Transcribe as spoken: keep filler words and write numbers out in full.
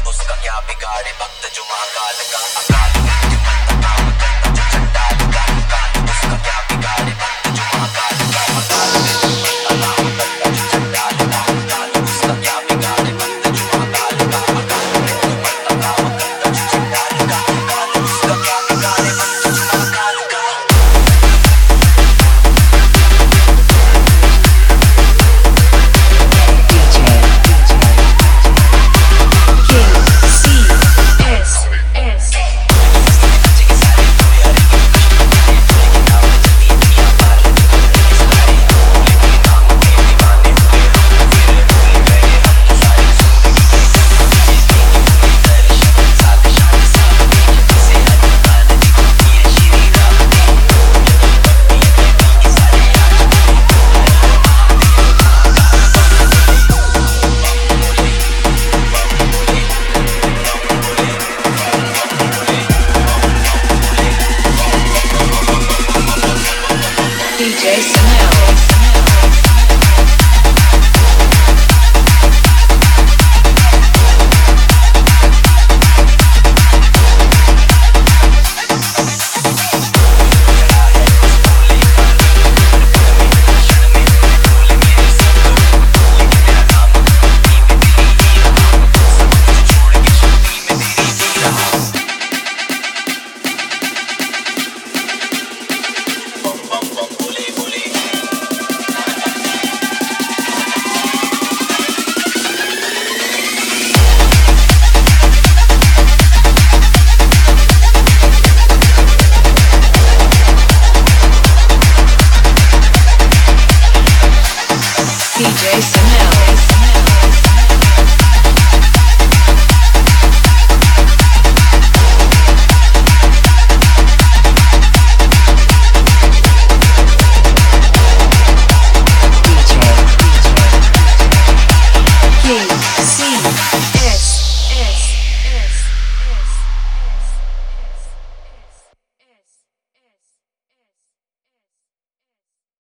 उसका क्या बिगाड़े भक्त जो महाकाल का अकाल मृत्यु मरता काम करता जो चंडाल का अकाल उसका क्या बिगाड़े भक्त जो महाकाल का अकाल मृत्यु मरता काम करता जो चंडाल का अकाल उसका क्या बिगाड़े भक्त जो महाकाल का अकाल मृत्यु मरता काम करता जो चंडाल का अकाल उसका क्या बिगाड़े भक्त जो महाकाल का D J Sunil.